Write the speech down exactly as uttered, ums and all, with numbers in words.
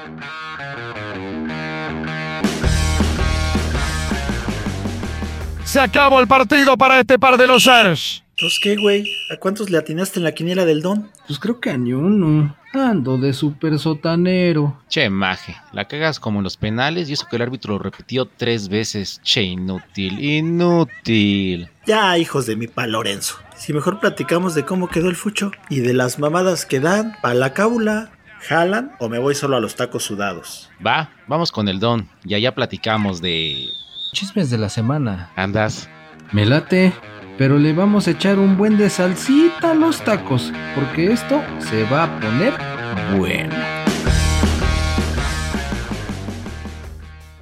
Se acabó el partido para este par de losers. ¿Pues qué, güey? ¿A cuántos le atinaste en la quiniela del Don? Pues creo que a ni uno. Ando de súper sotanero. Che, maje, la cagas como en los penales y eso que el árbitro lo repitió tres veces. Che, inútil, inútil. Ya, hijos de mi pa Lorenzo. Si mejor platicamos de cómo quedó el fucho y de las mamadas que dan pa' la cábula. ¿Jalan o me voy solo a los tacos sudados? Va, vamos con el Don y allá platicamos de... Chismes de la semana. ¿Andas? Me late, pero le vamos a echar un buen de salsita a los tacos, porque esto se va a poner bueno.